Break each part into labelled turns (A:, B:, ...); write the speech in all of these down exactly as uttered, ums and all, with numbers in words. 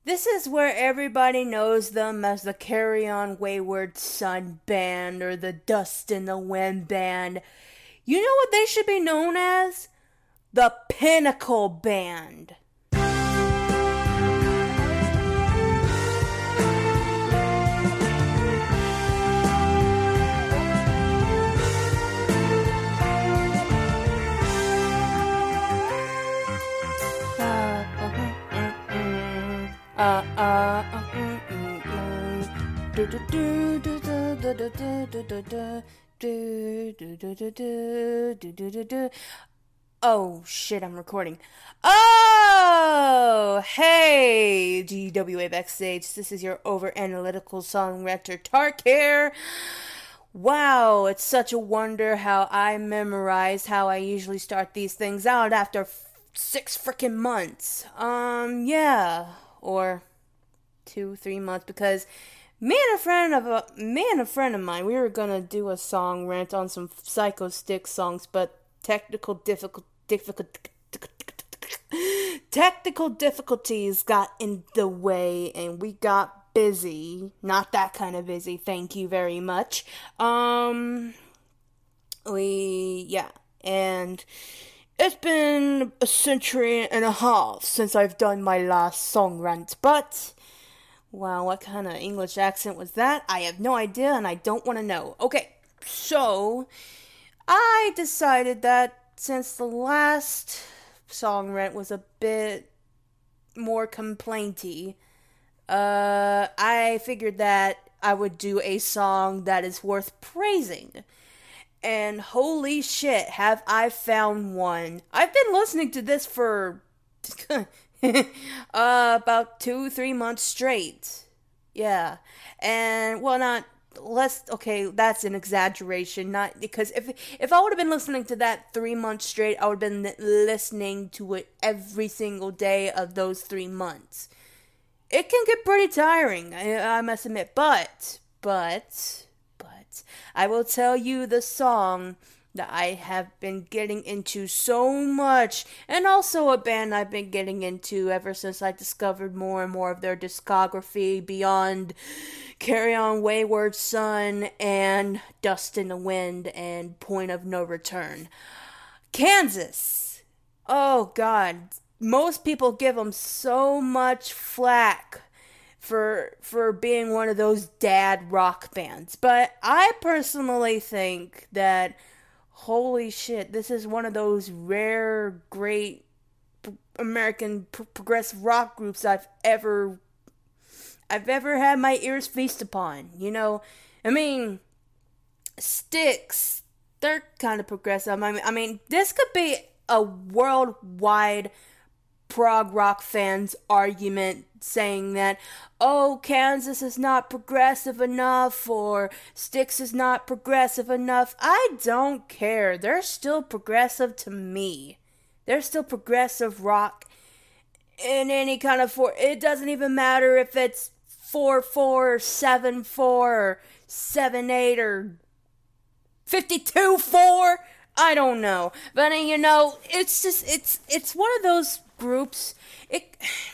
A: This is where everybody knows them as the Carry On Wayward Son Band or the Dust in the Wind Band. You know what they should be known as? The Pinnacle Band. Uh, uh, mm, mm, mm. Do, do, do, do, do, do, do, do, do, do, do, do, do, do, do, do, do, do. Oh, shit, I'm recording. Oh, hey, G W A Backstage. This is your over-analytical songwriter, Tark here. Wow, it's such a wonder how I memorized how I usually start these things out after f- six freaking months. Um, yeah. Or two, three months, because me and a friend of a me and a friend of mine, we were gonna do a song rant on some Psycho Stick songs, but technical difficult difficult technical difficulties got in the way, and we got busy. Not that kind of busy. Thank you very much. Um, we yeah, and. It's been a century and a half since I've done my last song rant, but, wow, what kind of English accent was that? I have no idea, and I don't want to know. Okay, so, I decided that since the last song rant was a bit more complainty, uh, I figured that I would do a song that is worth praising. And holy shit, have I found one. I've been listening to this for uh, about two, three months straight. Yeah. And, well, not, less, okay, that's an exaggeration. Not, because if if I would have been listening to that three months straight, I would have been listening to it every single day of those three months. It can get pretty tiring, I, I must admit. But, but... I will tell you the song that I have been getting into so much, and also a band I've been getting into ever since I discovered more and more of their discography beyond Carry On Wayward Son and Dust in the Wind and Point of No Return. Kansas. Oh God, most people give them so much flack for for being one of those dad rock bands. But I personally think that, holy shit, this is one of those rare, great p- American p- progressive rock groups I've ever I've ever had my ears feast upon. You know, I mean, Styx, they're kind of progressive. I mean, I mean, this could be a worldwide prog rock fans argument saying that, oh, Kansas is not progressive enough or Styx is not progressive enough. I don't care. They're still progressive to me. They're still progressive rock in any kind of form. It doesn't even matter if it's four four or seven four or seven eight or fifty-two four. I don't know. But, you know, it's just, it's, it's one of those groups. It,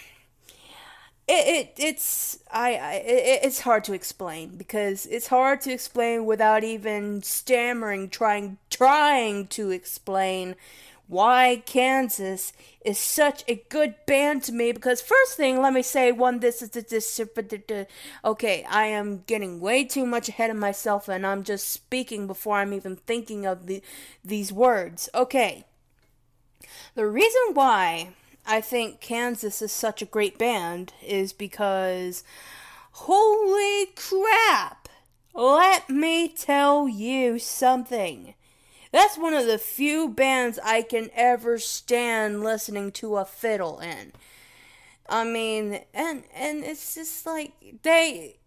A: it, it it's, I, I, it, it's hard to explain, because it's hard to explain without even stammering, trying, trying to explain why Kansas is such a good band to me. Because first thing, let me say one, this is this, okay, I am getting way too much ahead of myself, and I'm just speaking before I'm even thinking of the these words. Okay, the reason why I think Kansas is such a great band is because, holy crap, let me tell you something. That's one of the few bands I can ever stand listening to a fiddle in. I mean, and and it's just like, they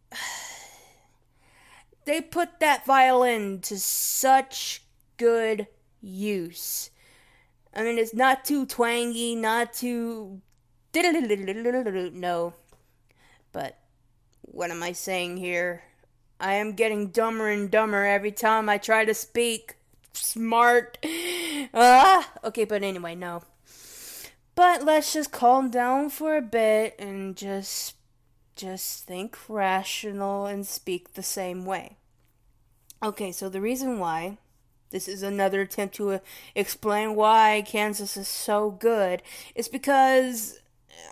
A: they put that violin to such good use. I mean, it's not too twangy, not too no. But what am I saying here? I am getting dumber and dumber every time I try to speak. Smart. Ah, okay, but anyway, no. But let's just calm down for a bit and just just think rational and speak the same way. Okay, so the reason why, this is another attempt to uh, explain why Kansas is so good, is because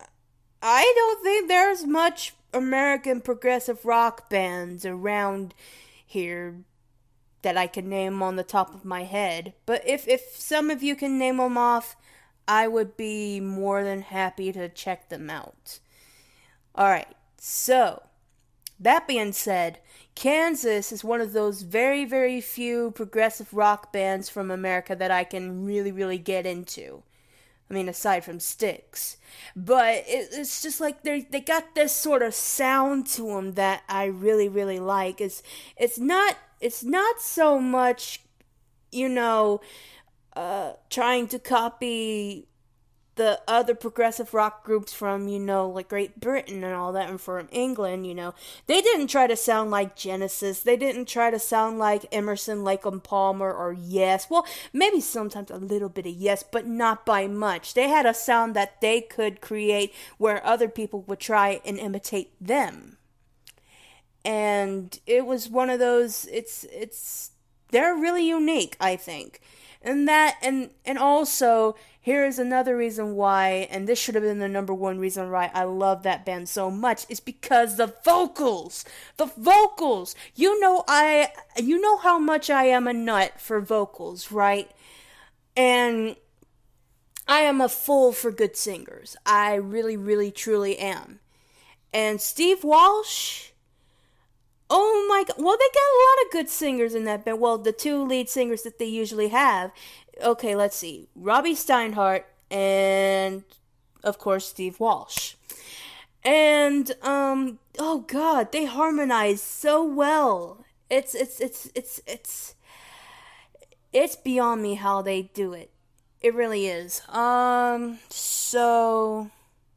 A: I don't think there's much American progressive rock bands around here that I can name on the top of my head. But if, if some of you can name them off, I would be more than happy to check them out. Alright, so, that being said, Kansas is one of those very, very few progressive rock bands from America that I can really, really get into. I mean, aside from Styx. But it, it's just like they they got this sort of sound to them that I really, really like. It's, it's not, it's not so much, you know, uh, trying to copy the other progressive rock groups from, you know, like Great Britain and all that, and from England, you know. They didn't try to sound like Genesis. They didn't try to sound like Emerson, Lake and Palmer, or Yes. Well, maybe sometimes a little bit of Yes, but not by much. They had a sound that they could create where other people would try and imitate them. And it was one of those, it's, it's, they're really unique, I think. And that, and, and also, here is another reason why, and this should have been the number one reason why I love that band so much, is because the vocals! The vocals! You know I, you know how much I am a nut for vocals, right? And I am a fool for good singers. I really, really, truly am. And Steve Walsh, oh my god, well, they got a lot of good singers in that band. Well, the two lead singers that they usually have. Okay, let's see. Robbie Steinhardt and, of course, Steve Walsh. And, um, oh god, they harmonize so well. It's, it's, it's, it's, it's, it's beyond me how they do it. It really is. Um, so,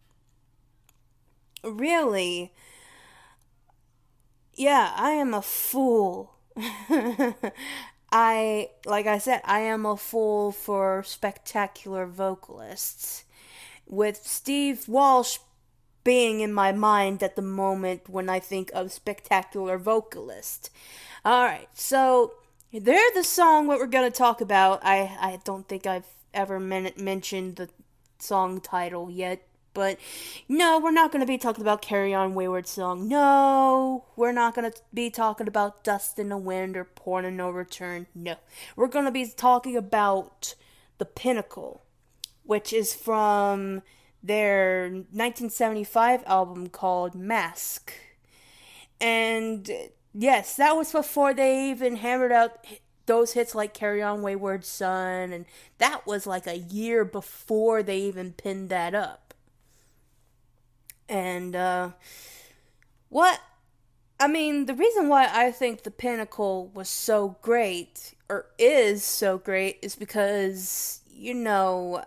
A: really, yeah, I am a fool. I, like I said, I am a fool for spectacular vocalists. With Steve Walsh being in my mind at the moment when I think of spectacular vocalist. Alright, so they're the song what we're going to talk about. I, I don't think I've ever men- mentioned the song title yet. But no, we're not going to be talking about Carry On Wayward Song. No, we're not going to be talking about Dust in the Wind or Point of No Return. No, we're going to be talking about The Pinnacle, which is from their nineteen seventy-five album called Mask. And yes, that was before they even hammered out those hits like Carry On Wayward Son, and that was like a year before they even pinned that up. And, uh, what, I mean, the reason why I think The Pinnacle was so great, or is so great, is because, you know,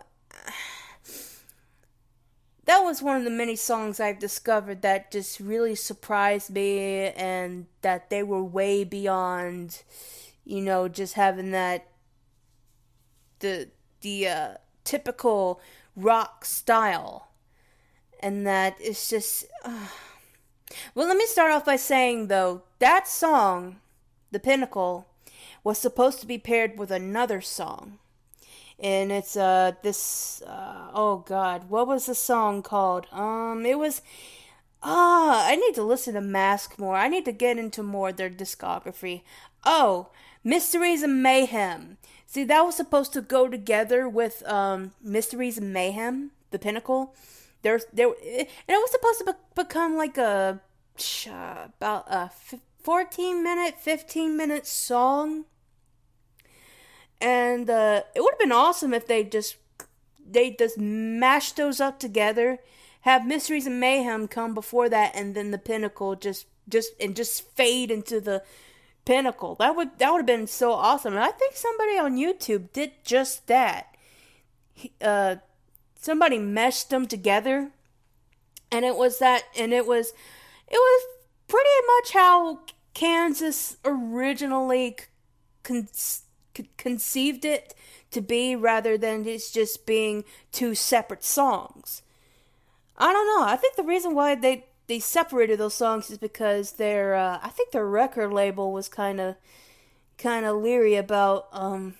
A: that was one of the many songs I've discovered that just really surprised me, and that they were way beyond, you know, just having that, the, the, uh, typical rock style. And that is just... Uh. Well, let me start off by saying, though, that song, The Pinnacle, was supposed to be paired with another song. And it's, uh, this... Uh, oh, God. What was the song called? Um, it was... Ah, I need to listen to Mask more. I need to get into more of their discography. Oh, Mysteries and Mayhem. See, that was supposed to go together with, um, Mysteries and Mayhem, The Pinnacle. There, there, and it was supposed to be- become like a uh, about a fourteen minute, fifteen minute song, and uh, it would have been awesome if they just they just mashed those up together, have Mysteries and Mayhem come before that, and then The Pinnacle just just and just fade into the Pinnacle. That would that would have been so awesome. And I think somebody on YouTube did just that. He, uh. Somebody meshed them together, and it was that, and it was, it was pretty much how Kansas originally con- con- conceived it to be, rather than it's just being two separate songs. I don't know. I think the reason why they they separated those songs is because their uh, I think their record label was kind of kind of leery about um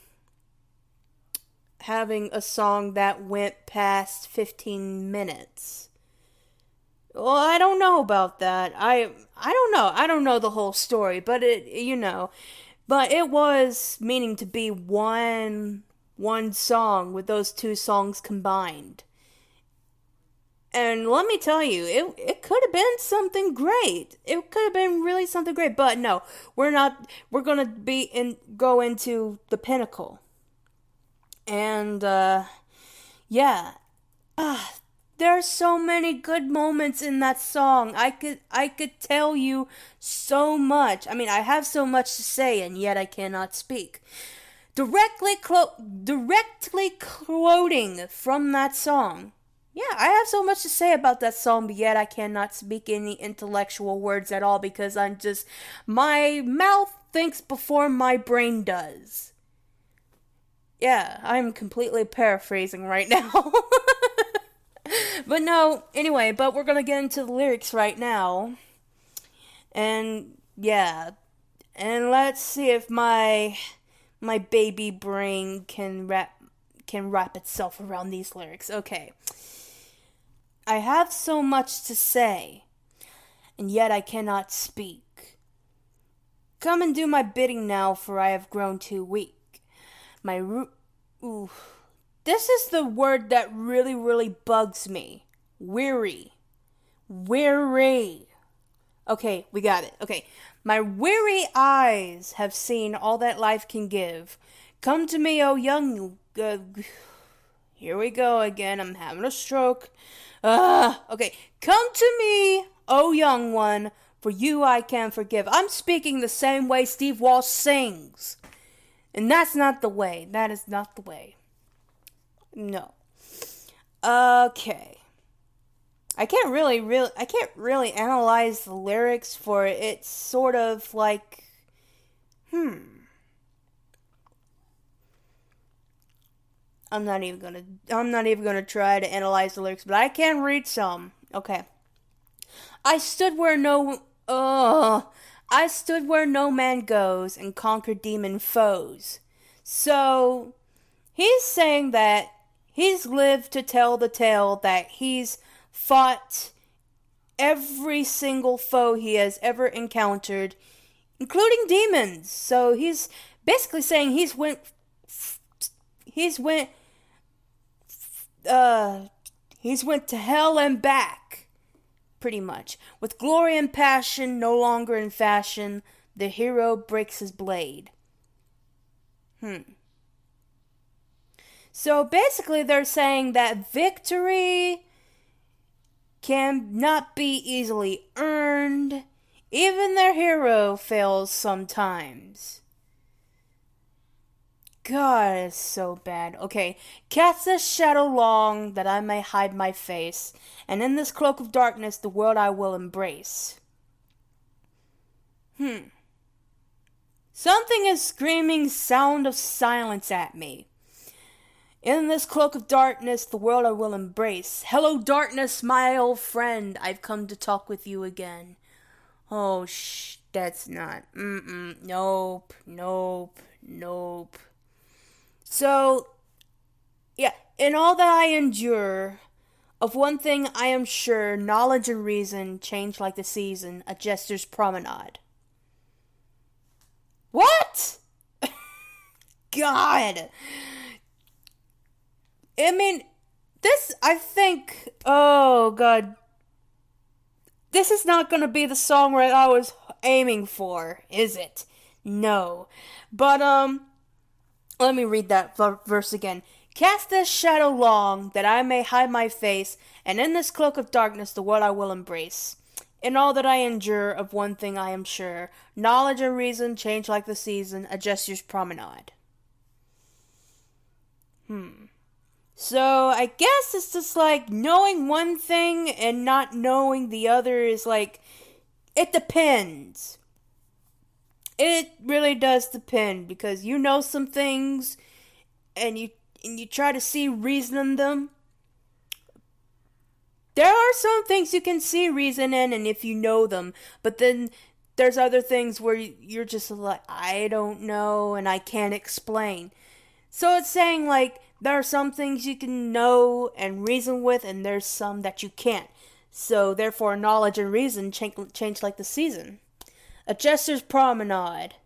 A: having a song that went past fifteen minutes. Well, I don't know about that. I I don't know. I don't know the whole story, but it you know, but it was meaning to be one one song with those two songs combined. And let me tell you, it it could have been something great. It could have been really something great, but no, we're not. We're gonna be in go into the pinnacle, and uh, yeah, ah, there are so many good moments in that song. I could I could tell you so much. I mean, I have so much to say, and yet I cannot speak. Directly clo- directly quoting from that song. Yeah, I have so much to say about that song, but yet I cannot speak any intellectual words at all because I'm just, my mouth thinks before my brain does. Yeah, I'm completely paraphrasing right now. But no, anyway, but we're gonna get into the lyrics right now. And yeah, and let's see if my my baby brain can wrap can wrap itself around these lyrics. Okay. I have so much to say, and yet I cannot speak. Come and do my bidding now, for I have grown too weak. My ru- Ooh. This is the word that really, really bugs me. Weary. Weary. Okay, we got it. Okay. My weary eyes have seen all that life can give. Come to me, O young... Uh, here we go again. I'm having a stroke. Ah, uh, okay. Come to me, O young one, for you I can forgive. I'm speaking the same way Steve Walsh sings. And that's not the way. That is not the way. No. Okay. I can't really, really, I can't really analyze the lyrics for it. It's sort of like, hmm. I'm not even gonna, I'm not even gonna try to analyze the lyrics, but I can read some. Okay. I stood where no, uh, I stood where no man goes and conquered demon foes. So, he's saying that he's lived to tell the tale that he's fought every single foe he has ever encountered, including demons. So he's basically saying he's went, he's went, uh, he's went to hell and back, pretty much. With glory and passion no longer in fashion, the hero breaks his blade. Hmm. So basically they're saying that victory can not be easily earned. Even their hero fails sometimes. God, it's so bad. Okay, cast this shadow long that I may hide my face, and in this cloak of darkness the world I will embrace. Hmm. Something is screaming sound of silence at me. In this cloak of darkness, the world I will embrace. Hello, darkness, my old friend. I've come to talk with you again. Oh, shh, that's not. Mm-mm. Nope, nope, nope. So, yeah, in all that I endure, of one thing I am sure, knowledge and reason change like the season, a jester's promenade. What? God. I mean, this, I think, oh, God. This is not going to be the song where I was aiming for, is it? No. But, um, let me read that verse again. Cast this shadow long, that I may hide my face, and in this cloak of darkness the world I will embrace. In all that I endure, of one thing I am sure, knowledge and reason change like the season, a jester's promenade. Hmm. So, I guess it's just like knowing one thing and not knowing the other is like, it depends. It really does depend, because you know some things and you and you try to see reason in them, There are some things you can see reason in, and if you know them, but then there's other things where you're just like, I don't know, and I can't explain. So it's saying, like, there are some things you can know and reason with, and there's some that you can't. So, therefore, knowledge and reason change, change like the season. A jester's promenade.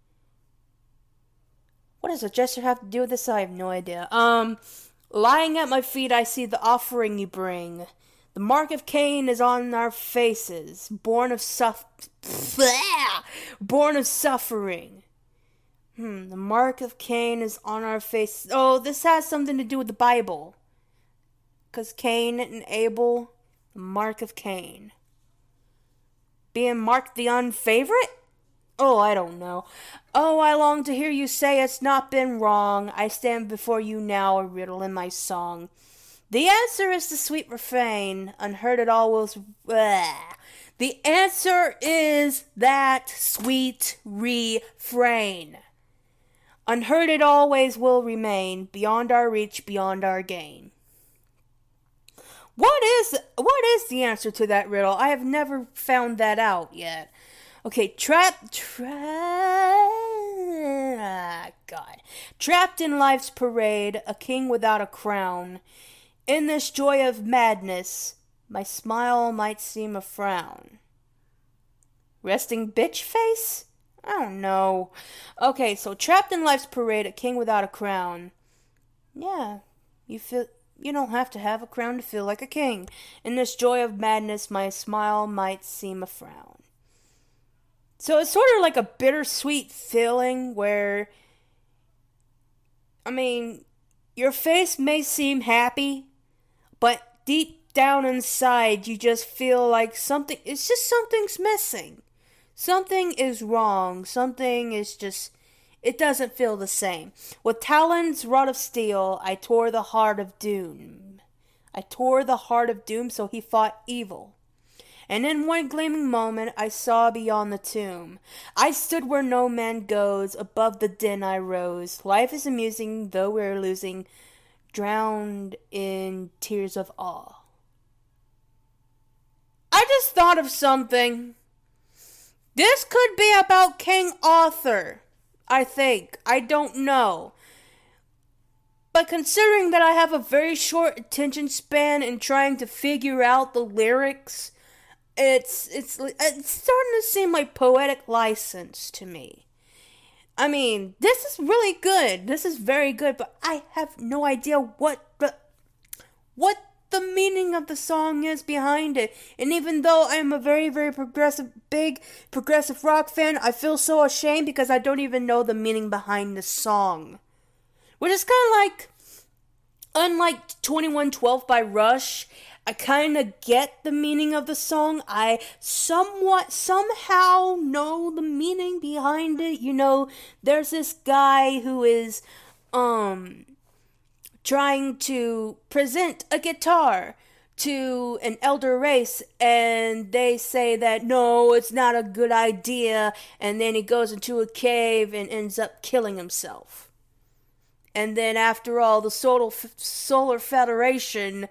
A: What does a jester have to do with this? I have no idea. Um, lying at my feet, I see the offering you bring. The mark of Cain is on our faces, born of suff- born of suffering. Hmm, the mark of Cain is on our faces. Oh, this has something to do with the Bible. Because Cain and Abel, the mark of Cain. Being marked the unfavorite? Oh, I don't know. Oh, I long to hear you say it's not been wrong. I stand before you now, a riddle in my song. The answer is the sweet refrain, unheard it all will... Bleh. The answer is that sweet refrain. Unheard it always will remain, beyond our reach, beyond our gain. What is what is the answer to that riddle? I have never found that out yet. Okay, trap, trap, God. Trapped in life's parade, a king without a crown. In this joy of madness, my smile might seem a frown. Resting bitch face? I don't know. Okay, so trapped in life's parade, a king without a crown. Yeah, you feel you don't have to have a crown to feel like a king. In this joy of madness, my smile might seem a frown. So it's sort of like a bittersweet feeling where, I mean, your face may seem happy, but deep down inside, you just feel like something, it's just something's missing. Something is wrong. Something is just, it doesn't feel the same. With talons wrought of steel, I tore the heart of doom. I tore the heart of doom, so he fought evil. And in one gleaming moment, I saw beyond the tomb. I stood where no man goes, above the din I rose. Life is amusing, though we're losing, drowned in tears of awe. I just thought of something. This could be about King Arthur, I think. I don't know. But considering that I have a very short attention span in trying to figure out the lyrics, it's it's it's starting to seem like poetic license to me. I mean, this is really good. This is very good, but I have no idea what the, what the meaning of the song is behind it. And even though I'm a very, very progressive, big progressive rock fan, I feel so ashamed because I don't even know the meaning behind the song. Which is kind of like, unlike twenty-one twelve by Rush, I kind of get the meaning of the song. I somewhat, somehow know the meaning behind it. You know, there's this guy who is, um, trying to present a guitar to an elder race, and they say that, no, it's not a good idea, and then he goes into a cave and ends up killing himself. And then after all, the Solar, Solar Federation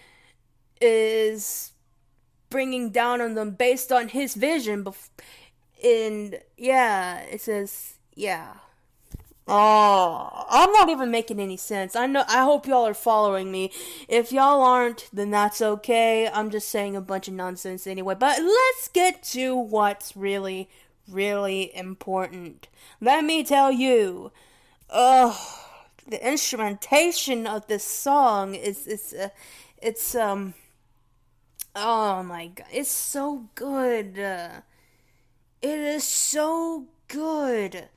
A: is bringing down on them based on his vision. Bef- and yeah, it says, yeah. Oh, I'm not even making any sense. I know. I hope y'all are following me. If y'all aren't, then that's okay. I'm just saying a bunch of nonsense anyway. But let's get to what's really, really important. Let me tell you, ugh, the instrumentation of this song is, is, uh, it's, um, oh my god, it's so good. Uh, it is so good.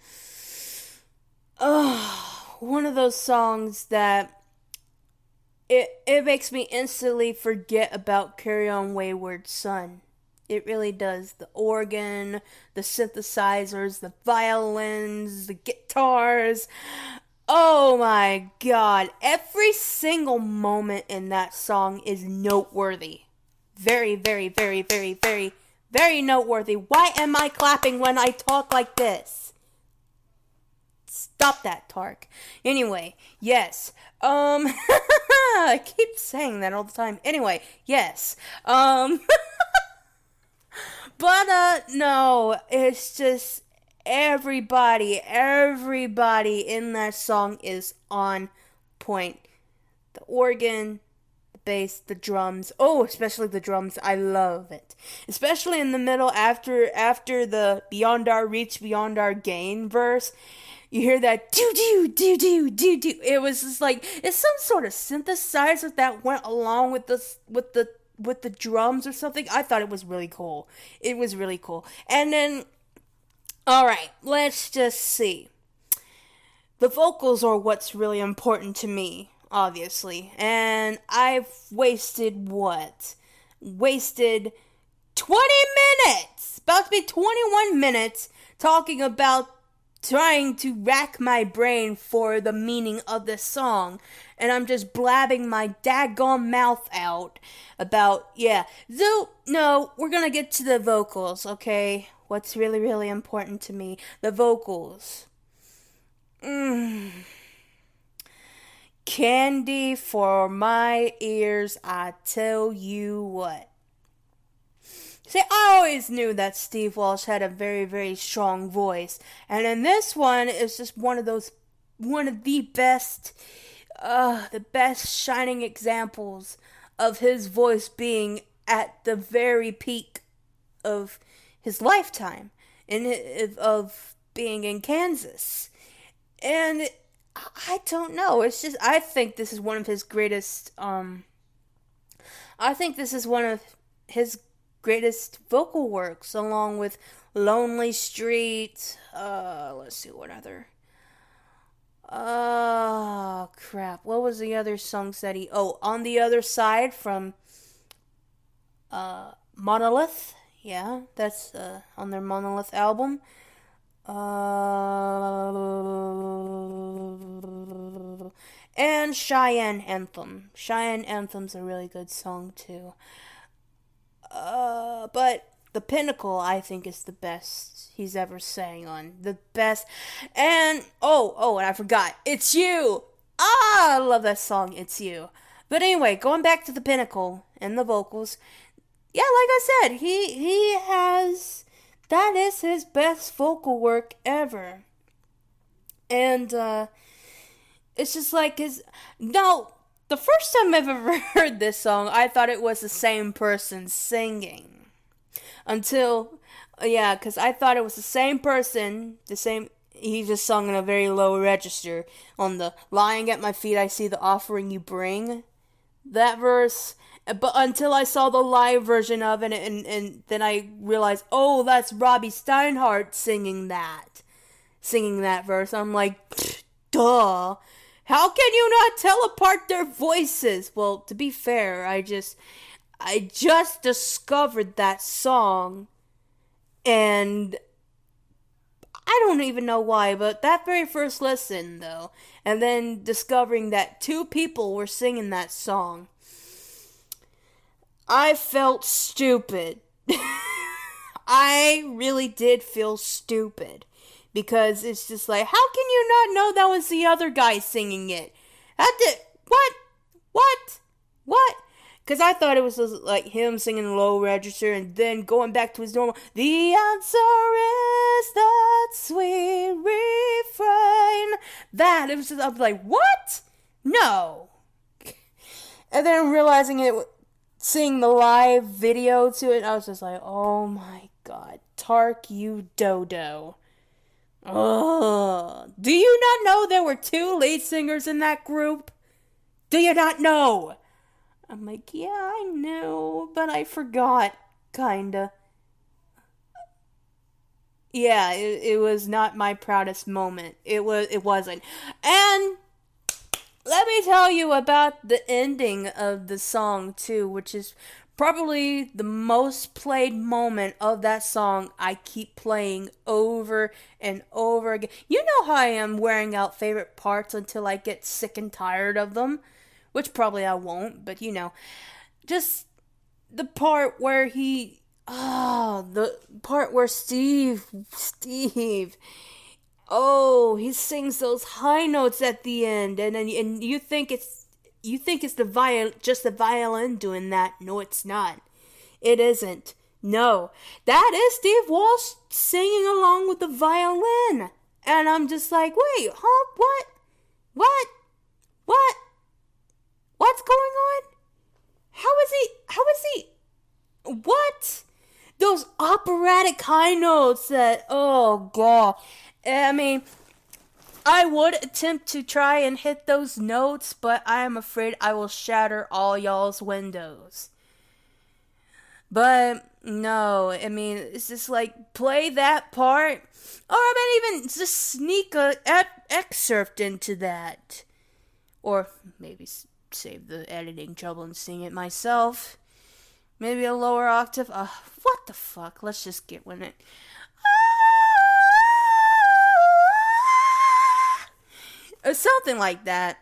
A: Oh, one of those songs that it it makes me instantly forget about Carry On Wayward Son. It really does. The organ, the synthesizers, the violins, the guitars. Oh my god. Every single moment in that song is noteworthy. Very, very, very, very, very, very noteworthy. Why am I clapping when I talk like this? Stop that, Tark. Anyway, yes. Um, I keep saying that all the time. Anyway, yes. Um, but, uh, no, it's just everybody, everybody in that song is on point. The organ, the bass, the drums. Oh, especially the drums. I love it. Especially in the middle after, after the Beyond Our Reach, Beyond Our Gain verse. You hear that do do do do do do. It was just like it's some sort of synthesizer that went along with the with the with the drums or something. I thought it was really cool. It was really cool. And then, all right, let's just see. The vocals are what's really important to me, obviously. And I've wasted what? Wasted twenty minutes. About to be twenty-one minutes talking about trying to rack my brain for the meaning of this song, and I'm just blabbing my daggone mouth out about, yeah, so, no, we're gonna get to the vocals, okay? What's really, really important to me, the vocals. Mm. Candy for my ears, I tell you what. See, I always knew that Steve Walsh had a very, very strong voice. And in this one, it's just one of those, one of the best, uh, the best shining examples of his voice being at the very peak of his lifetime, and of being in Kansas. And I don't know, it's just, I think this is one of his greatest, um, I think this is one of his greatest vocal works, along with Lonely Street. Uh, let's see what other. Oh, crap. What was the other songs that he. Oh, On the Other Side from uh, Monolith. Yeah, that's uh, on their Monolith album. Uh, and Cheyenne Anthem. Cheyenne Anthem's a really good song, too. Uh, but The Pinnacle, I think, is the best he's ever sang on. The best. And, oh, oh, and I forgot. It's You! Ah, I love that song, It's You. But anyway, going back to The Pinnacle and the vocals. Yeah, like I said, he, he has, that is his best vocal work ever. And, uh, it's just like his, no, the first time I've ever heard this song, I thought it was the same person singing. Until, yeah, because I thought it was the same person, the same, he just sung in a very low register. On the Lying at My Feet, I See the Offering You Bring. That verse, but until I saw the live version of it, and, and then I realized, oh, that's Robbie Steinhardt singing that. Singing that verse. I'm like, duh. How can you not tell apart their voices? Well, to be fair, I just, I just discovered that song, and I don't even know why, but that very first listen, though, and then discovering that two people were singing that song, I felt stupid. I really did feel stupid. Because it's just like, how can you not know that was the other guy singing it? How did, what? What? What? Because I thought it was just like him singing low register and then going back to his normal, the answer is that sweet refrain. That, it was just, I was like, what? No. And then realizing it, seeing the live video to it, I was just like, oh my god, Tark, you dodo. Ugh. Do you not know there were two lead singers in that group? Do you not know? I'm like, yeah, I know, but I forgot, kinda. Yeah, it, it was not my proudest moment. It was, it wasn't. And let me tell you about the ending of the song, too, which is probably the most played moment of that song. I keep playing over and over again. You know how I am wearing out favorite parts until I get sick and tired of them. Which probably I won't, but you know. Just the part where he... Ah, oh, the part where Steve... Steve... Oh, he sings those high notes at the end, and then and you think it's you think it's the viol just the violin doing that. No, it's not. It isn't. No, that is Steve Walsh singing along with the violin, and I'm just like, wait, huh? What? What? What? What's going on? How is he? How is he? What? Those operatic high notes that, oh god. I mean, I would attempt to try and hit those notes, but I am afraid I will shatter all y'all's windows. But, no, I mean, it's just like, play that part, or I mean, even just sneak a ep- excerpt into that. Or maybe save the editing trouble and sing it myself. Maybe a lower octave. Uh, what the fuck? Let's just get with it. Or something like that.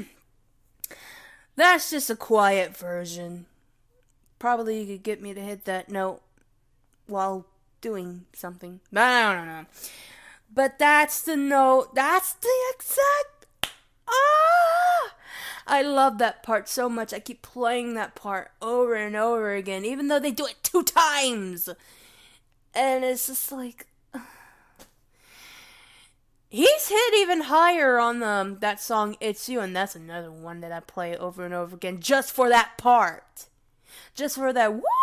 A: That's just a quiet version. Probably you could get me to hit that note while doing something. I don't know. But that's the note. That's the exact... Ah! I love that part so much. I keep playing that part over and over again, even though they do it two times. And it's just like... He's hit even higher on the, that song, It's You, and that's another one that I play over and over again, just for that part. Just for that, woo!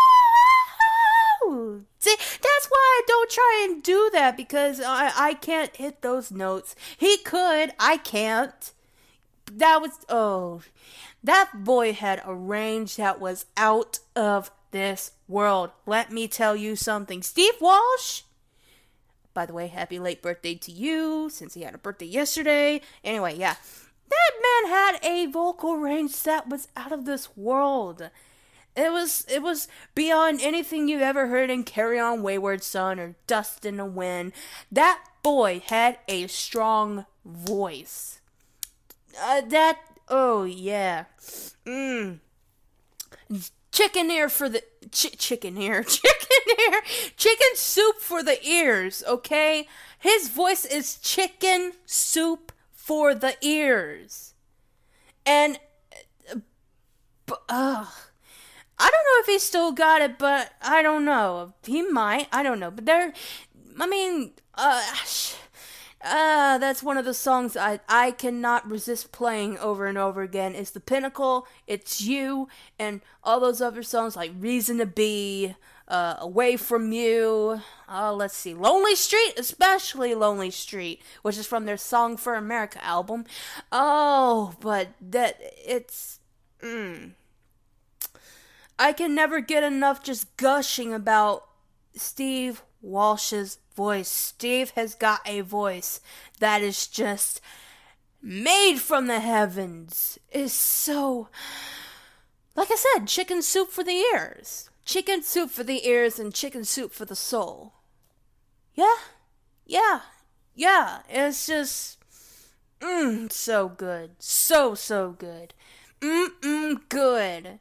A: See, that's why I don't try and do that, because I, I can't hit those notes. He could, I can't. That was, oh, that boy had a range that was out of this world. Let me tell you something. Steve Walsh, by the way, happy late birthday to you, since he had a birthday yesterday. Anyway, yeah. That man had a vocal range that was out of this world. It was it was beyond anything you've ever heard in Carry On Wayward Son or Dust in the Wind. That boy had a strong voice. Uh, that, oh yeah. Mmm. Chicken ear for the, ch- chicken ear, chicken ear, chicken soup for the ears, okay? His voice is chicken soup for the ears. And, uh, uh, I don't know if he still got it, but I don't know. He might, I don't know. But there, I mean, uh, sh- Ah, uh, that's one of the songs I, I cannot resist playing over and over again. It's The Pinnacle, It's You, and all those other songs like Reason to Be, uh, Away From You, uh, let's see, Lonely Street, especially Lonely Street, which is from their Song for America album. Oh, but that, it's, mm. I can never get enough just gushing about Steve Walsh's voice. Steve has got a voice that is just made from the heavens. Is so, like I said, chicken soup for the ears. Chicken soup for the ears and chicken soup for the soul. Yeah, yeah, yeah. It's just, mmm, so good. So, so good. Mmm, good.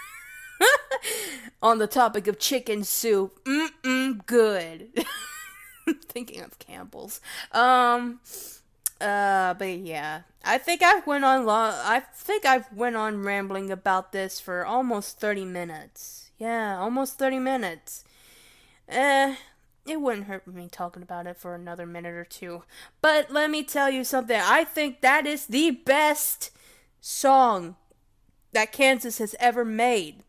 A: On the topic of chicken soup, mmm, good. Thinking of Campbell's. Um, uh, but yeah, I think I went on long. I think I've went on rambling about this for almost thirty minutes. Yeah, almost thirty minutes. Eh, it wouldn't hurt me talking about it for another minute or two. But let me tell you something. I think that is the best song that Kansas has ever made.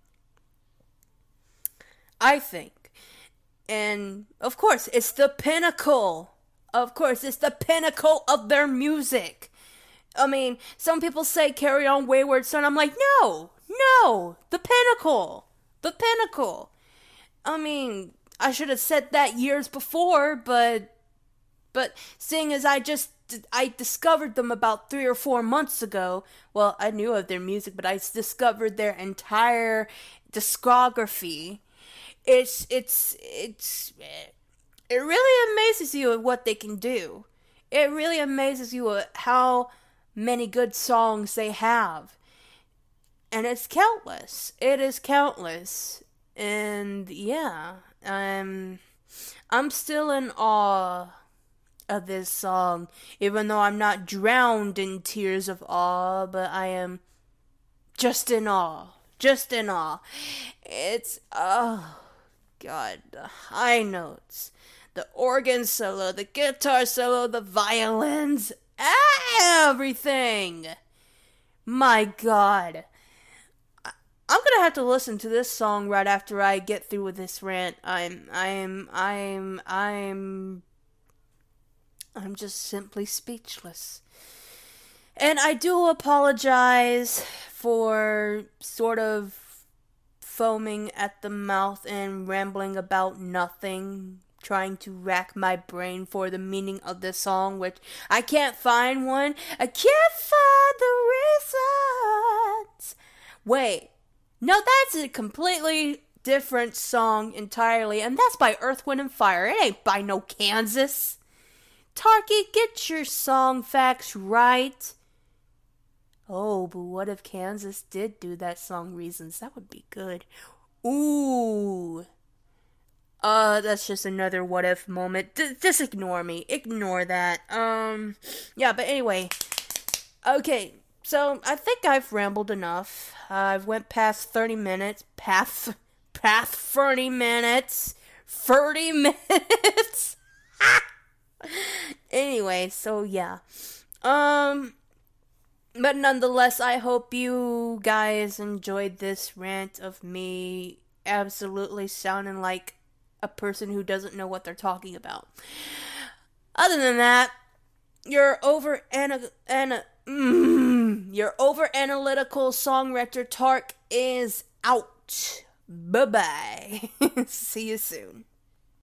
A: I think. And, of course, it's the pinnacle. Of course, it's the pinnacle of their music. I mean, some people say Carry On Wayward Son. I'm like, no, no, the pinnacle. The pinnacle. I mean, I should have said that years before, but, but seeing as I just, I discovered them about three or four months ago. Well, I knew of their music, but I discovered their entire discography. It's, it's, it's, it really amazes you at what they can do. It really amazes you at how many good songs they have. And it's countless. It is countless. And yeah, um, I'm still in awe of this song, even though I'm not drowned in tears of awe, but I am just in awe. Just in awe. It's, oh, God, the high notes, the organ solo, the guitar solo, the violins, everything. My God. I'm gonna have to listen to this song right after I get through with this rant. I'm, I'm, I'm, I'm, I'm just simply speechless. And I do apologize for sort of foaming at the mouth and rambling about nothing, trying to rack my brain for the meaning of this song, which I can't find one. I can't find the reasons. Wait. No, that's a completely different song entirely, and that's by Earth, Wind, and Fire. It ain't by no Kansas. Tarky, get your song facts right. Oh, but what if Kansas did do that song Reasons? That would be good. Ooh. Uh, that's just another what if moment. D- just ignore me. Ignore that. Um, yeah, but anyway. Okay. So, I think I've rambled enough. Uh, I've went past thirty minutes. Past, past thirty minutes. thirty minutes. Anyway, so yeah. Um, but nonetheless, I hope you guys enjoyed this rant of me absolutely sounding like a person who doesn't know what they're talking about. Other than that, you're over ana- ana- mm, your over analytical songwriter Tark is out. Bye bye. See you soon.